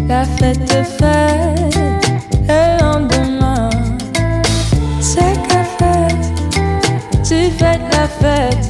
La fête est faite, le lendemain, c'est la fête, tu fais la fête.